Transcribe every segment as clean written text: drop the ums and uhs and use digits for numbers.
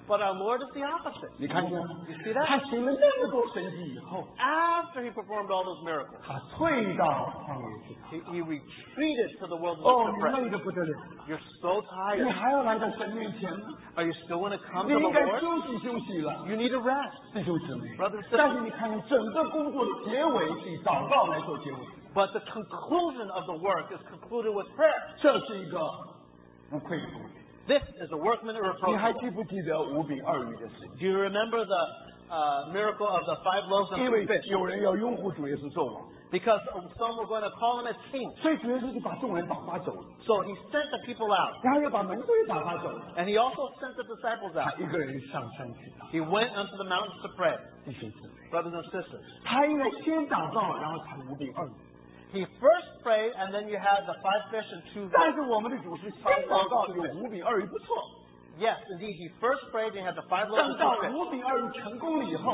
But our Lord is the opposite. 你看见吗？ You see that? 他行了那么多神迹以后， After he performed all those miracles, 他退到旷野去。 he retreated to the wilderness 哦， to 你 pray. 累得不得了， You're so 你 tired. 还要来到神面前吗？ Are you still going to come 你 to the 应该 Lord? 休息休息了， You need to rest. 弟兄姊妹。 Brothers and 但 sisters. 是你看看整个工作的结尾是以祷告来做结尾， But the conclusion of the work is concluded with prayer. 这是一个无愧的工作。 This is a workman 你还 irreproachable. 记不记得5饼2鱼的事？ Do you remember the miracle of the 5 loaves and 因 2 为 fish? 有人要拥护主耶稣做王， Because some were going to call him as king. 所以主耶稣就把众人打发走了， So he sent the people out. 然后又把门徒也打发走了， And he also sent the disciples 他 out. 一个人上山去祷。 He went unto the mountains to pray. 弟兄姊妹， Brothers and sisters. 他应该先祷告，然后才5饼2鱼。 He first prayed, and then you had the 5 fish and 2 但 loaves. 是我们的主是先祷告，有5饼2鱼不错， Yes, indeed. He first prayed, and he had the 5 loaves 但 and 到 2 fish. 5饼2鱼成功了以后，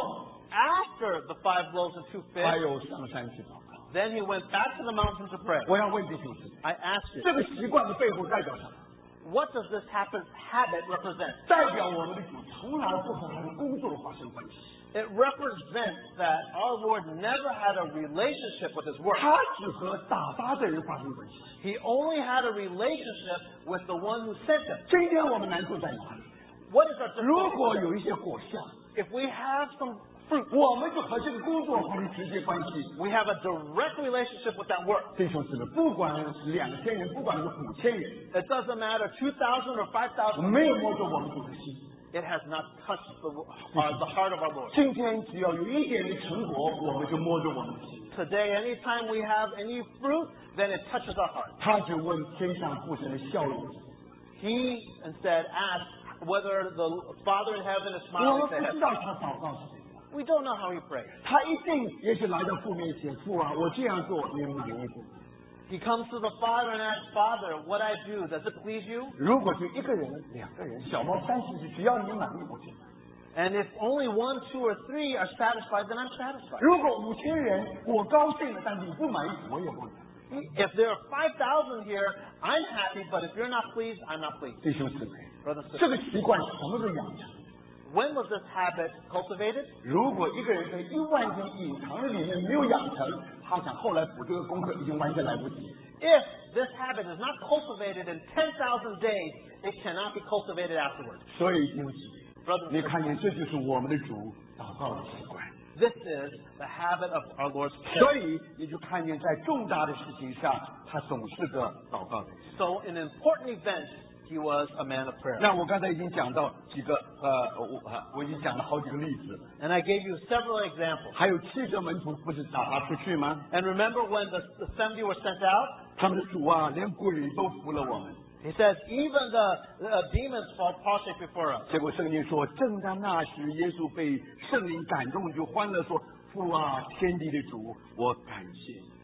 After the 5 loaves and 2 他 fish, 又上山去祷告。 then he went back to the mountain to pray. 我要问弟兄姊妹， I asked you, 这个习惯的背后代表什么？ what does this habit represent? 代表我们的主从来不和他的工作发生关系， It represents that our Lord never had a relationship with his work. 他只和打发的人发生关系。 He only had a relationship with the one who sent him. 今天我们难处在哪里？ What is our 如果 difficulty? 有一些果效， If we have some fruit, 我们就和这个工作发生直接关系。 we have a direct relationship with that work. 弟兄姊妹，不管是2000人，不管是5000人， It doesn't matter 2,000 or 5,000. 没有摸着我们主的心。 It has not touched the heart of our Lord. 今天只要有一点的成果，我们就摸着我们的心。 Today, anytime we have any fruit, then it touches our heart. 他只问天上父神的效用。 He instead asked whether the Father in heaven is 我 smiling 们 to 不知 him. 道他祷告是怎样， We don't know how he prayed. 他一定也许来到父面前，父啊，我这样做，你满意不？ He comes to the Father and asks, Father, what I do, does it please you? 如果就一个人、2个人，小猫30只，只要你满意，我就满意。 And if only 1, 2, or 3 are satisfied, then I'm satisfied. 如果5000人，我高兴了，但你不满意，我也不满意。 If there are 5,000 here, I'm happy, but if you're not pleased, I'm not pleased. 弟兄姊妹， Brothers and 这 sisters, 个习惯什么时候养成？ when was this habit cultivated? 如果一个人在1万天隐藏的里面没有养成，他想后来补这个功课已经完全来不及。 If this habit is not cultivated in 10,000 days, it cannot be cultivated afterwards. 所以弟兄姊妹， Brothers and 你 sisters, 看见这就是我们的主祷告的习惯。 this is the habit of our Lord's prayer. 所以你就看见在重大的事情上，他总是个祷告的人。 So in important events, he was a man of prayer. 那我刚才已经讲到几个我已经讲了好几个例子了。 And I gave you several examples. 还有7个门徒不是打发出去吗？ And remember when the 70 were sent out? 他们的主啊，连鬼都服了我们。 He says, even the demons fall prostrate before us. 结果圣经说，正当那时，耶稣被圣灵感动，就欢乐说：“父啊，天地的主，我感谢你。”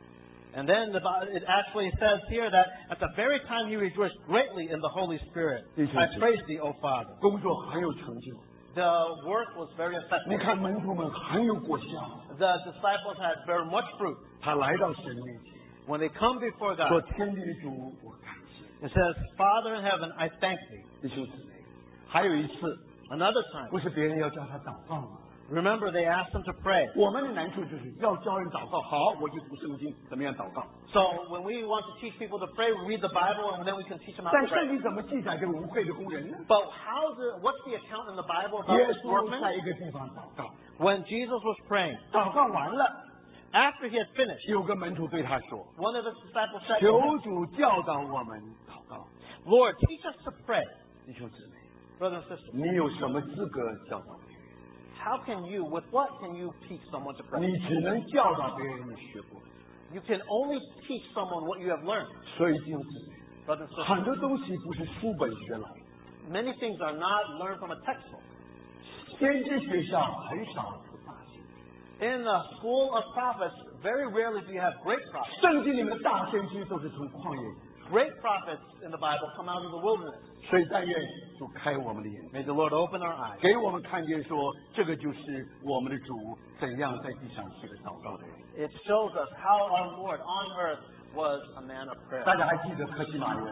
And then it actually says here that at the very time he rejoiced greatly in the Holy Spirit. I praise thee, O Father. 工作很有成就。 The work was very 你 effective. 看门徒们很有果效， The disciples had very much fruit. 他来到神面前， When they come before 说：“ God, 天地的主，我感谢你。 it says, Father in heaven, I thank thee. ” 弟兄姊妹，还有一次， Another time, 不是别人要叫他祷告吗？ remember they asked him to pray. 我们的难处就是要教人祷告，好，我就读圣经，怎么样祷告？ So when we want to teach people to pray, we read the Bible and then we can teach them how 但 to 圣 pray. 经怎么记载这个无愧的工人呢？ But what's the account in the Bible about 耶 this 稣 workman? 在一个地方祷告， When Jesus was praying, 祷告完了， after he had finished, 有个门徒对他说 one of the disciples said, 求主教导我们祷告。 Lord, teach us to pray. 弟兄姊妹， Brothers and sisters, 你有什么资格教导别人？ how can you, with what can you teach someone to pray? 你只能教导别人你学过的。 You can only teach someone what you have learned. 所以弟兄姊妹， Brothers and sisters, 很多东西不是书本学来的， many things are not learned from a textbook. 先知学校很少出大先知， In the school of prophets, very rarely do you have great prophets. 圣经里面的大先知都是从旷野。 Great prophets in the Bible come out of the wilderness. 所以但愿主开我们的眼睛， May the Lord open our eyes. 给我们看见说，这个就是我们的主怎样在地上是个祷告的人。 It shows us how our Lord on earth was a man of prayer. 大家还记得科西玛园吗？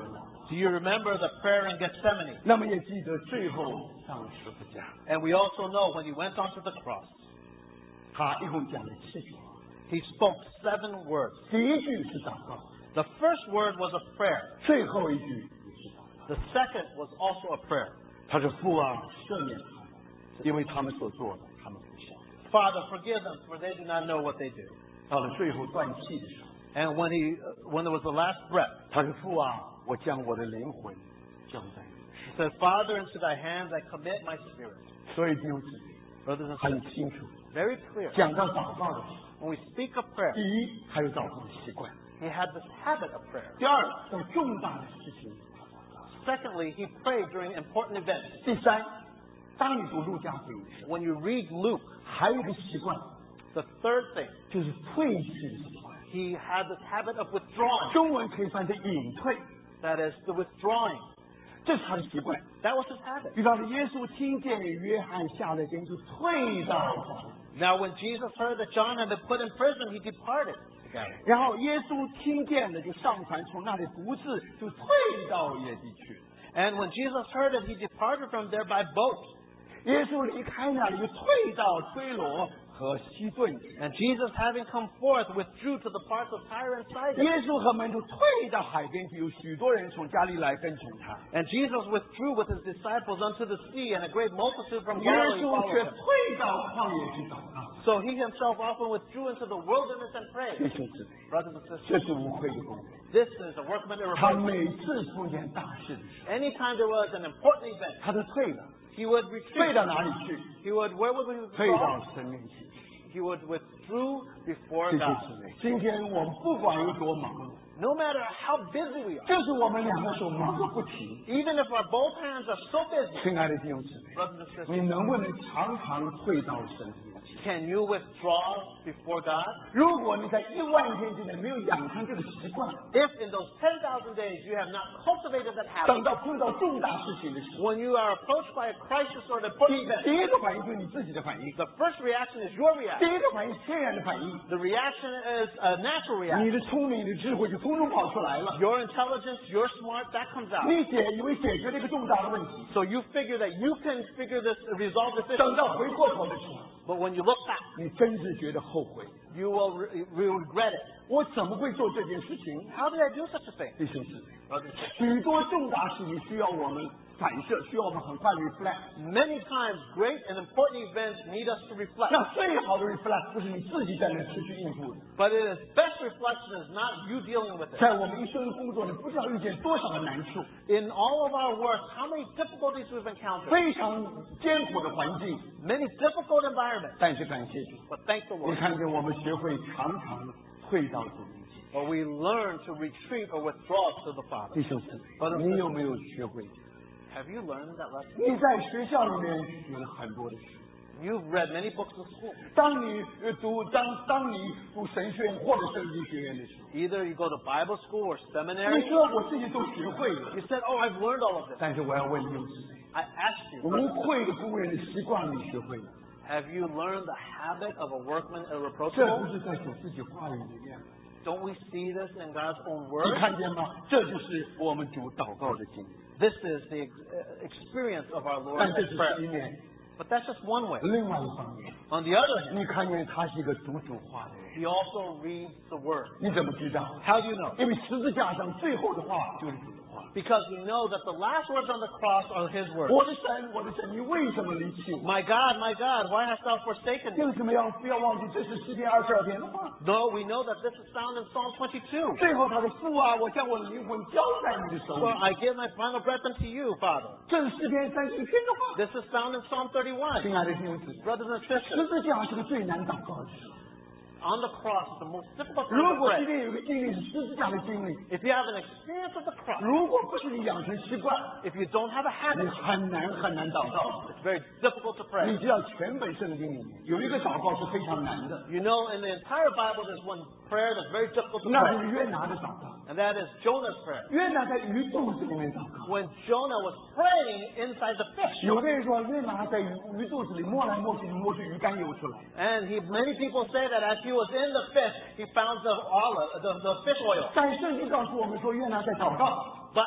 Do you remember the prayer in Gethsemane? 那么也记得最后上十字架， And we also know when he went onto the cross, 他一共讲了7句话。 he spoke 7 words. 第一句是祷告， The first word was a prayer. 最后一句也是祷告。 The second was also a prayer. 他说父啊，赦免他们，因为他们所做的，他们不晓得。 Father, forgive them, for they do not know what they do. 到了最后断气的时候， And when there was the last breath, 他说父啊，我将我的灵魂交在你。 he said, Father, into thy hands I commit my spirit. 所以弟兄姊妹 Brothers and 很 sisters, 清楚， very clear. 讲到祷告的时候， When we speak of prayer, 第一还有祷告的习惯， he had this habit of prayer. 第二在重大的事情， Secondly, he prayed during important events. 第三，当你读路加福音的时候， When you read Luke, 还有一个习惯 the third thing, 就是退去的习惯， he had this habit of withdrawing. 中文可以翻成隐退， That is, the withdrawing. 这是他的习惯。 That was his habit. 比方说，耶稣听见约翰下了监，就退到房里。 Now, when Jesus heard that John had been put in prison, he departed. 然后耶稣听见了，就上船，从那里独自就退到野地去。 And when Jesus heard it, he departed from there by boat. 耶稣离开那里，就退到推罗和西顿。 And Jesus, having come forth, withdrew to the parts of Tyre and Sidon. 耶稣和门徒退到海边去，有许多人从加利来跟从他。 And Jesus withdrew with his disciples unto the sea, and a great multitude from 耶 Galilee 稣 followed 却 him. 退到旷野去祷告。 So he himself often withdrew into the wilderness and 弟 prayed. 兄姊妹， Brothers and sisters, 这是无愧的工作。 this is a workman 他 irreproachable. 每次出现大事的时候， Anytime there was an important event, 他都退了。 he would 退 retreat. 到哪里去？ Where would he 退 withdraw? 到神面前。 He would withdraw before 弟兄 God. 姊妹，今天我们不管有多忙， No matter how busy we are, 就是我们两个手忙个不停。 even if our both hands are so busy, 亲爱的弟兄姊妹， brothers and sisters, 你能不能常常退到神面前？ can you withdraw before God? 如果你在10000天之内没有养成这个习惯， If in those 10,000 days you have not cultivated that 等 habit, 到碰到重大事情的时候， when you are approached by a crisis or an important 第 event, 一个反应就是你自己的反应， the first reaction is your 第 reaction. 一个反应是天然的反应， The reaction is a natural 你 reaction. 的聪明、你的智慧就从中跑出来了。 Your intelligence, your smart, that comes out. 你以为解决了一个重大的问题， So you figure that you can resolve this 等 issue. 到回过头的时候， But when you look back, 你真是觉得后悔。 you will regret it. 我怎么会做这件事情？ How did I do such a thing? 弟兄姊妹， Brothers and sisters, 许多重大事情需要我们反射，需要我们很快 reflect。 many times great and important events need us to reflect. 那最好的 reflect 不是你自己在那持续应付的， But it is best reflection is not you dealing with it. 在我们一生的工作里，不知道遇见多少个难处， In all of our work, how many difficulties we've encountered, 非常艰苦的环境， many difficult environments. 但是感谢主， But thank the 你 Lord. 看见我们学会常常退到主面前。 But we learn to retreat or withdraw to the Father. 弟兄姊妹，你有没有学会？ Have you learned that lesson? 你在学校里面学了很多的书， You've read many books in school. 当你当你读神学院或者圣经学院的时候， Either you go to Bible school or 你 seminary. 说我自己都学会了， You said, oh, I've learned all of this. 但是我要问弟兄姊妹， I asked you, 无愧的工人的习惯你学会了？ have you learned the habit of a workman 这不 irreproachable? 是在主自己话语里面吗？ Don't we see this in God's own 你 word? 看见吗？这就是我们主祷告的经历。 This is the experience of our Lord 但这 in 只是 prayer. 一面， But that's just one way. 另外一方面， On the other hand, 你看见他是一个读主话的人， he also reads the word. 你怎么知道？ How do you know? 因为十字架上最后的话就是主的话。 Because we know that the last words on the cross are his words. 我的神，我的神，你为什么离弃我？ My God, why hast thou forsaken me? 为什么不要忘记这是诗篇22篇的话？ Though we know that this is found in Psalm 22. 最后他的父啊，我将我的灵魂交在你的手 For 里。 I give my final breath unto you, Father. 这是诗篇31篇的话。 This is found in Psalm 31. 亲爱的弟兄姊妹， Brothers and 十 sisters, 字架是个最难祷告的事。 on the cross, the most difficult 如 time to 果 pray. 今天有个经历是十字架的经历， If you have an experience of the cross, 如果不是你养成习惯， if you don't have a 你 habit, 很难祷告。 it's very difficult to 你 pray. 知道全本圣经里面有一个祷告是非常难的， You know, in the entire Bible, there's one prayer that's very difficult to 那就 pray, 是约拿的祷告。 and that is Jonah's prayer. 约拿在鱼肚子里面祷告。 When Jonah was praying inside the fish, 有的人说约拿在鱼肚子里摸来摸去，摸出鱼肝油出来。 and many people say that as he was in the fish, he found the fish oil. 但圣经告诉我们说约拿在祷告。 But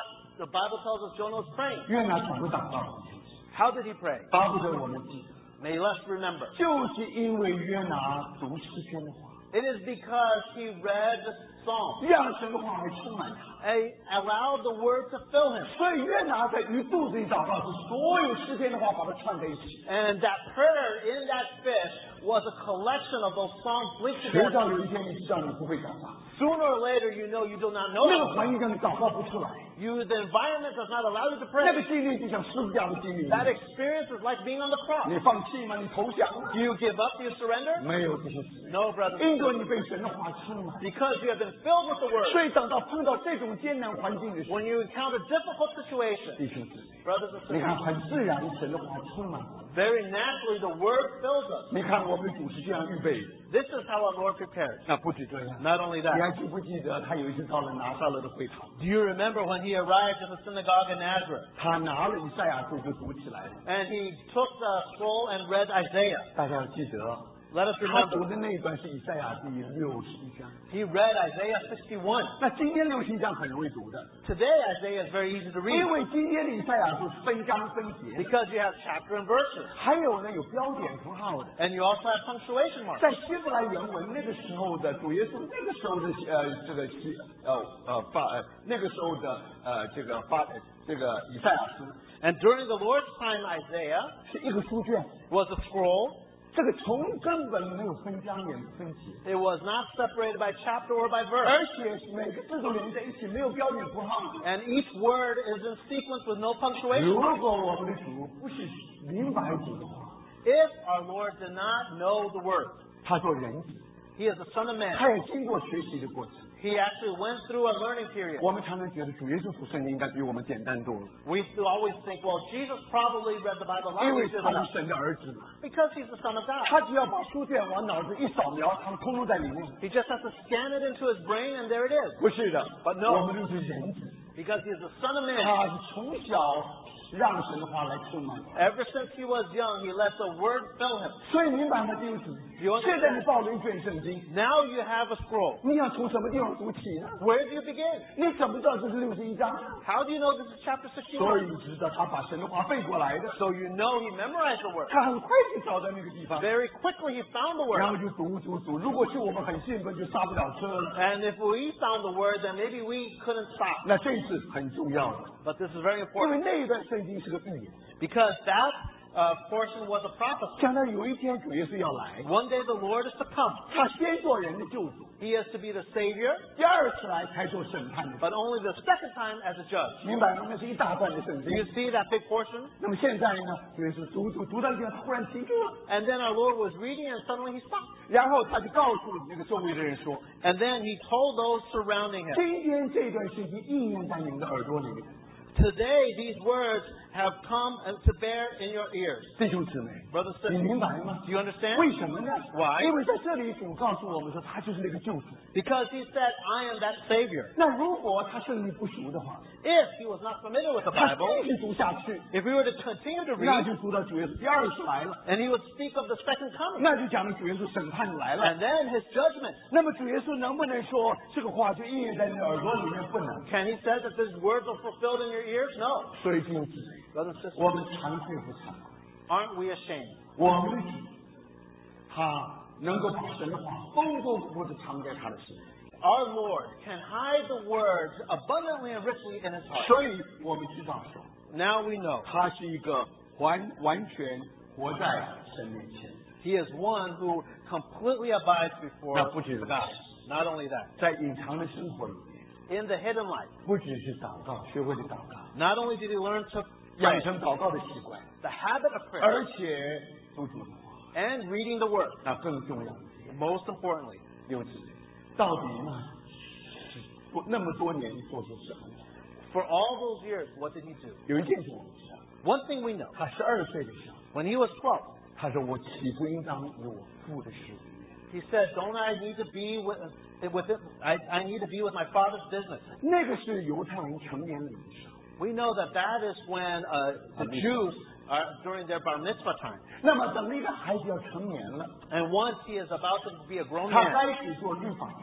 the Bible tells us Jonah was praying. 约拿怎么祷告？ How did he pray? 巴不得我们记得， May us remember. 就是因为约拿读诗篇的话， It is because he read the Psalm 让神的话来充满他。 and allowed the word to fill him. 所以约拿在鱼肚子里祷告是所有诗篇的话把它串在一起。 And that prayer in that fish was a collection of those Psalms linked 直 together. 到有一天你知道你不会祷告， Sooner or later, you know you do not know 那个 how to 环境让你祷告不出来， The environment does not allow you to pray. 那个经历就像十字架的经历。 That experience is like being on the cross. 你放弃吗？你投降吗？ Do you give up? Do you surrender? 没有这些事， No, brother. 因着你被神的话充满。 Because you have been filled with the word. 所以等到碰到这种艰难环境的时候， When you encounter difficult situations, 弟兄姊妹， brothers and 你看 sisters, 很自然，神的话充满。 very naturally the word fills us. 你看我们主是这样预备的， This is how our Lord prepares. 那不止这样。 Not only 你 that, 还记不记得他有一次到了拿撒勒的会堂， do you remember when he arrived at the synagogue in Nazareth 他拿了以赛亚书就读起来了。 and he took the scroll and read Isaiah? 大家要记得， Let us 他读 remember. 的那一段是以赛亚第61章。 He read Isaiah 61. 那今天61章很容易读的， Today Isaiah is very easy to 因 read 为今天的以赛亚书分章分节， because you have chapter and verses. 还有呢有标点符号的。 And you also have punctuation marks. 在希伯来原文那个时候的主耶稣，那个时候的那个时候的这个以赛亚书 And during the Lord's time, Isaiah 是一个书卷， was a scroll. 这个从根本没有分章也分节， It was not separated by chapter or by verse. 而且每个字都连在一起，没有标点符号。 And each word is in sequence with no punctuation. 如果我们的主不是明白主的话， If our Lord did not know the word, 他做人子， He is the Son of Man. 他也经过学习的过程。 He actually went through a learning period. 我们常常觉得主耶稣读圣经应该比我们简单多了， We still always think, well, Jesus probably read the Bible a lot 因为 easier 他 than 是 us 神的儿子嘛。 because He's the Son of God. 他只要把书卷往脑子一扫描，他们通通在里面。 He just has to scan it into His brain and there it is. 不是的， But no. 我们就是人子， Because He is the Son of Man. 他是从小让神的话来充满。 Ever since He was young, He let the Word fill Him. 所以明白吗，弟兄姊妹？现在你抱了一卷圣经， Now you have a scroll. 你要从什么地方读起呢？ Where do you begin? 你怎么知道这是61章？ How do you know this is chapter 所以 61? 你知道他把神的话背过来的， So you know He memorized the Word. 他很快就找到那个地方， Very quickly He found the 然后 Word. 就读。如果是我们很兴奋，就刹不了车了。 And if we found the Word, then maybe we couldn't stop. 那这是很重要的， But this is very 因 important 为那一段圣经是个预言， because that portion was a prophecy. 将来有一天主耶稣要来， One day the Lord is to come. 他先做人的救主， He is to be the Savior, 第二次来才做审判的。 but only the second time as a judge. 明白吗？那是一大段的圣 Do you 经。 see that big portion? 那么现在呢，主耶稣读到一半，忽然停住了， And then our Lord was reading and suddenly He stopped. 然后他就告诉那个周围的人说 And then He told those surrounding：“ Him, 今天这段圣经应验在你们的耳朵里面。” today these words have come to bear in your ears. 弟兄姊妹， Brothers and 你 sisters, 明白吗？ do you understand? 为什么呢？ Why? 因为在这里主告诉我们说，他就是那个救主。 Because He said, I am that Savior. 那如果他圣灵不熟的话， If He was not familiar with the 他 Bible, 继续读下去， if we were to continue to 那 read, 就读到主耶稣第二次来了， and He would speak of the second coming, 那就讲了主耶稣审判来了。 and then His judgment. 那么主耶稣能不能说这个话就应验在你的耳朵里面？不能。 Can He say that His words are fulfilled in your ears? No. 所以弟兄姊妹， Brothers and sisters, 我们惭愧不惭愧？ aren't we ashamed? 我们的主，他能够把神的话丰丰富富的藏在他的心里， Our Lord can hide the words abundantly and richly in His heart. 所以我们知道说， Now we know 他是一个完全活在神面前。 He is one who completely abides before 那不止如此， God. Not only that, 在隐藏的生活里面， in the hidden life, 不只是祷告，学会了祷告， not only did He learn to 养 pray, 成祷告的习惯， the habit of prayer, 而且读主的话， and reading the Word, 那更重要。 most importantly. 六子，到底呢？那么多年你做些什么？ For all those years, what did He do? 有一件事我们知道， One thing we know, 他12岁的时候， when He was 12, 他说：“我岂不应当有我父的事？” He said, don't I need to be I need to be with my Father's business. 那个是犹太人成年礼的时候。 We know that that is when the Jews are during their bar mitzvah time. 那么等那个孩子要成年了， And once he is about to be a grown 他 man, 开始做律法之子，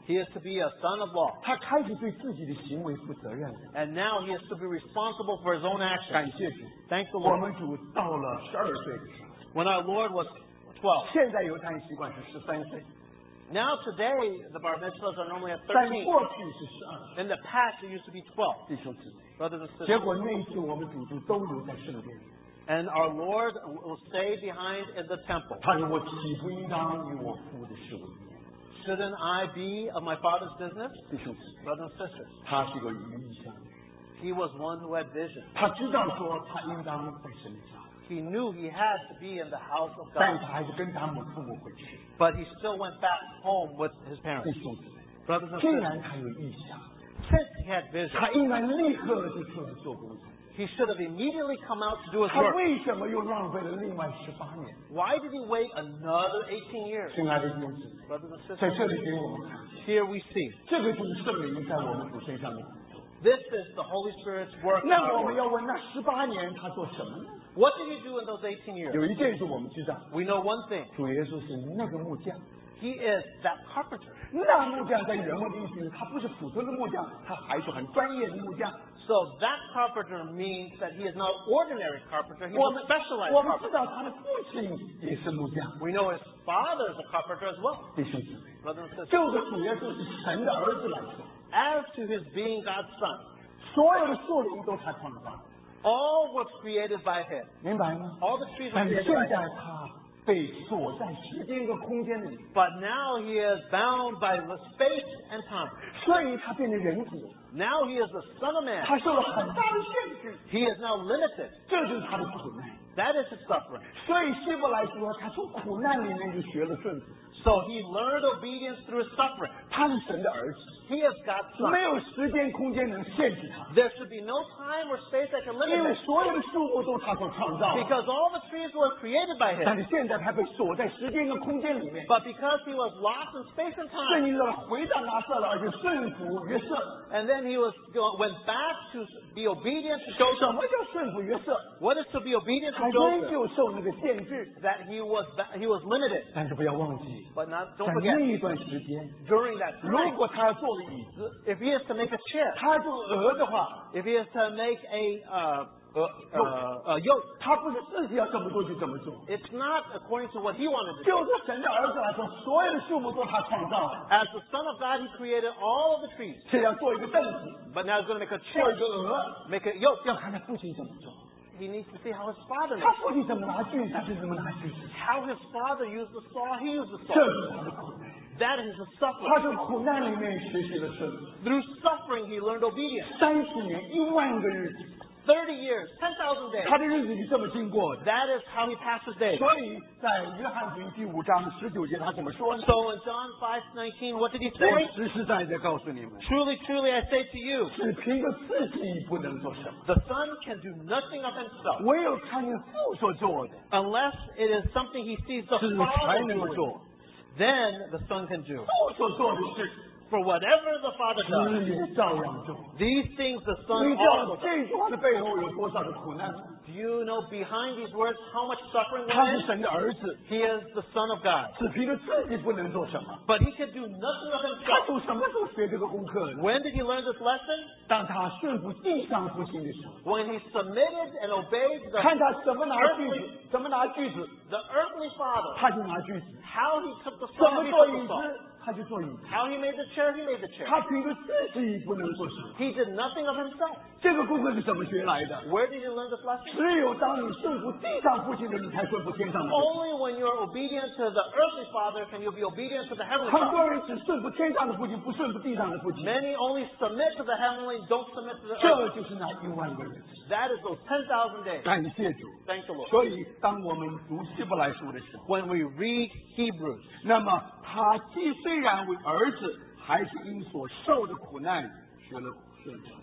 He is to be a son of law. 他开始对自己的行为负责任了。 And now he is to be responsible for his own 感 actions. 谢主， Thank the 我 Lord. 们主到了12岁的时候， When our Lord was 12. 现在犹太人习惯是13岁， Now today, the bar mitzvahs are normally at 在 13. 过去是12。 In the past, it used to be 12. 弟兄姊妹， Brothers and 结 sisters. 果那一次我们主都留在圣殿里。 And our Lord will stay behind in the temple. 他说：“我岂不应当与我父的事为念？” Shouldn't I be of my Father's business? 弟兄姊妹， Brothers and sisters. 他是个有意向的， He was one who had vision. 他知道说他应当在神家， He knew he had to be in the house of 但 God. 他还是跟他们父母回去。 But he still went back home with his 弟 parents. 兄姊妹， Brothers and 既 sisters. 然他有意向， Since he had vision, 他应该立刻就出来做工作。 he should have immediately come out to do his 他 work. 为什么又浪费了另外18年？ Why did he wait another 18 years? 亲爱的弟兄姊妹， Brothers and 在 sisters, 这里给我们看见， here we see. 这个就是圣灵在我们主身上的工作。 This is the Holy Spirit's work. in 那 our 么我们 work. 要问，那18年他做什么呢？ What did he do in those 18 years? 有一件事我们知道， We know one thing. 主耶稣是那个木匠。 He is that carpenter. 那木匠在原文的意思，他不是普通的木匠，他还是很专业的木匠。 So that carpenter means that he is not ordinary carpenter. He's 我 a 们 specialized 我们知 carpenter. 道他的父亲也是木匠。 We know his father is a carpenter as well. 弟兄姊妹， Brothers and sisters. 就着主耶稣是神的儿子来说， As to his being God's son, 所有的树林都他创造， all was created by him. 明白吗？ All the trees were 但是 created 现 by 在 him. 他被锁在时间和空间里， But now he is bound by the space and time. 所以他变成人子， Now he is the Son of Man. 他受了很大的限制， He is now limited. 这就是他的苦难。 That is his suffering. 所以希伯来说，他从苦难里面就学了顺服， So he learned obedience through his suffering. 他是神的儿子， He is God's son. 没有时间空间能限制他， There should be no time or space that can 因 limit 为 him. 所有的树木都他所创造的。 Because all the trees were created by 但 him. 是现在他被锁在时间跟空间里面， But because he was lost in space and 圣 time, 经让他回到拿撒勒，而且顺服约瑟。 and then he went back to be obedient to 什 Joseph. 么叫顺服约瑟？ What is to be obedient 他 to 仍 Joseph? 旧受那个限制， That he was limited. 但是不要忘记， But not, 在 don't 那 forget, 一段时间， during that 如 time, 果他要做个椅子， if he is to make a chair, 他做鹅的话， if he is to make a yoke, 他不是自己要怎么做就怎么做。 it's not according to what he wanted to do. 就是神的儿子来说，所有的树木都他创造的， As the Son of God, he created all of the trees. 是要做一个凳子， But now he's going to make a 做 chair, 一个鹅， make a yoke. 要看他父亲怎么做。 He needs to see how his father 他 made it. 父亲怎么拿锯子，他是怎么拿锯子， How his father used the saw, he used the 这 saw. 是他的苦难。 That is his 他 suffering. 从苦难里面学习了顺服。 Through suffering, he learned obedience. 30年10000个日子， 30 years, 10,000 days. 他的日子是这么经过的。 That is how he passed his days. 所以在约翰福音第5章19节，他怎么说呢？ So in John 5:19, what did he 我 say? 实实在在告诉你们， Truly, truly, I say to you, 只凭着自己不能做什么， the Son can do nothing of himself 唯有看见父所做的， unless it is something he sees the 是才 Father 能够 doing. 做。 Then the Son can do. 父所做的事， For whatever the Father does, 子也照样做。 these things the Son 你知道 also does. 这句话的背后有多少的苦难吗？ Do you know behind these words how much suffering 他 there 是 is? 神的儿子， He is the Son of God. 只凭着自己不能做什么。 But he can do nothing of 他 himself. 从什么时候学这个功课呢？ When did he learn this lesson? 当他顺服地上父亲的时候， When he submitted and obeyed 看他怎么拿锯子，怎么拿锯子， the earthly Father. 他就拿锯子； How he took the 怎 saw, 么 he 做 took 椅 the saw. 子，他就做椅子。 How he made the chair, he made the chair. 他凭着自己不能做什么。 He did nothing of himself. 这个功课是怎么学来的？ Where did he learn this lesson? 只有当你顺服地上父亲的，你才顺服天上的父亲。 Only when you're obedient to the earthly Father can you be obedient to the heavenly 很 Father. 多人只顺服天上的父亲，不顺服地上的父亲。 Many only submit to the heavenly, don't submit to the 这 earthly. 就是那10000个人。 That is those 10,000 days. 感谢主。 Thank the Lord. 所以，当我们读希伯来书的时候， When we read Hebrews, 那么他既虽然为儿子，还是因所受的苦难学了顺服。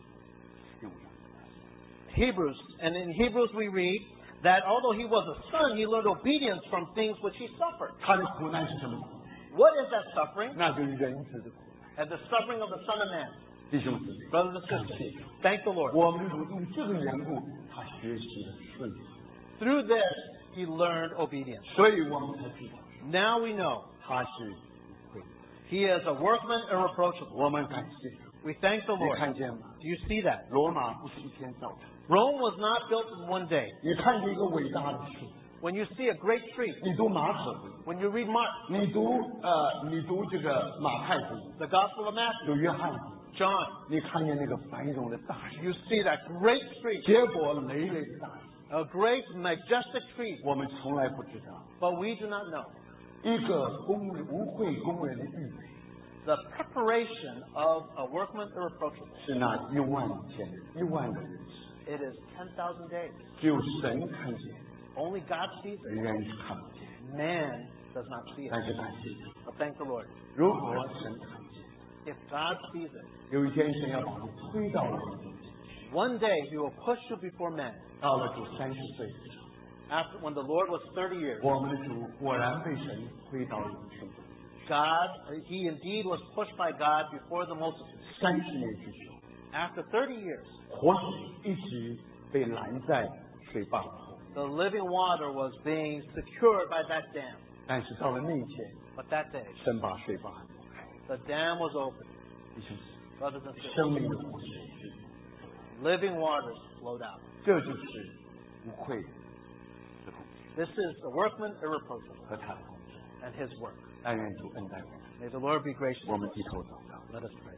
Hebrews, and in Hebrews we read that although he was a son, he learned obedience from things which he suffered. 他的苦难是什么？ What is that suffering? 那就是人子的苦难。 And the suffering of the Son of Man. 弟兄姊妹， Brothers and sisters, thank the Lord. 我们主因这个缘故，他学习了顺服， Through this, he learned obedience. 所以我们才知道 Now we know 他是会。 He is a workman irreproachable. 我们感谢主。 We thank the 你 Lord. 看见吗？ Do you see that? 罗马不是一天造成。 Rome was not built in one day. 你看见一个伟大的树， When you see a great tree, 你读马可福音， when you read Mark, 你读这个马太福音， the Gospel of Matthew, 有约翰福音， John, 你看见那个繁荣的大树， you see that great tree, 结果累累的大树， a great majestic tree, 我们从来不知道。 but we do not know 一个无愧工人的预备， the preparation of a workman irreproachable. 是那1万个人， It is 10,000 days. 只有神看见， Only God sees it. 人是看不见。 Man does not see 但 it. 是感谢主， But thank the Lord. 如果神看见， If God sees it, 有一天神要把你推到我们中间， one day He will push you before men. 到了主30岁的时候， After when the Lord was 30 years, 我们的主果然被神推到了人群中。 He indeed was pushed by God before the multitude. 30年之久， After 30 years, 活水一直被拦在水坝后， the living water was being secured by that dam. 但是到了那一天， But that day, 神把水坝挪开， the dam was opened. 弟兄姊 Brothers and 妹， sisters, 生命的活水， living waters flowed out. 这就是无愧的工作 This is the workman irreproachable 和他的工作。 and his work. 但愿主恩待我们， May the Lord be gracious. 我们低头祷告。 Let us pray.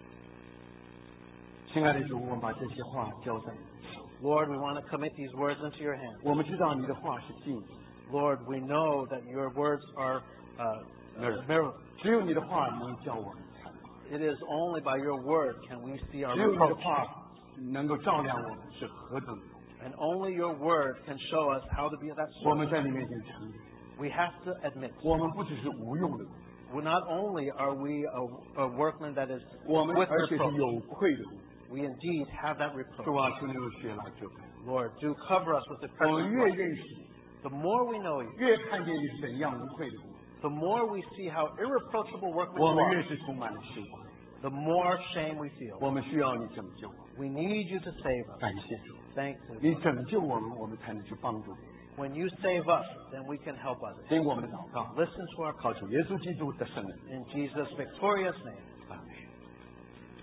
亲爱的主，我们把这些话交在你的手。 Lord, we want to commit these words into your hands. 我们知道你的话是镜子， Lord, we know that your words are mirror. 只有你的话能叫我们看到， It is only by your word can we see our 只有你的 reproach. 话能够照亮我们是何等的荣耀。 And only your word can show us how to be that 我 sort. 们在你面前承认， We have to admit, 我们不只是无用的工， not only are we a workman that is 我们 with 而且是 reproach, 有愧的工。 we indeed have that 主 reproach. 啊，求你用血来遮盖。 Lord, do cover us with the 我们 precious 越 blood. 认识你， The more we know you, 越看见你怎样无愧的工， the more we see how irreproachable workmen 我 you 们 are, 越是充满了羞愧。 the more shame we feel. 我们需要你拯救我们， We need you to save us. 感谢主， Thanks. 你拯救我们，我们才能去帮助别人。 When you save us, then we can help others. 听我们的祷告， Listen to our 靠主耶稣基督的圣名， in Jesus' victorious name. 阿门。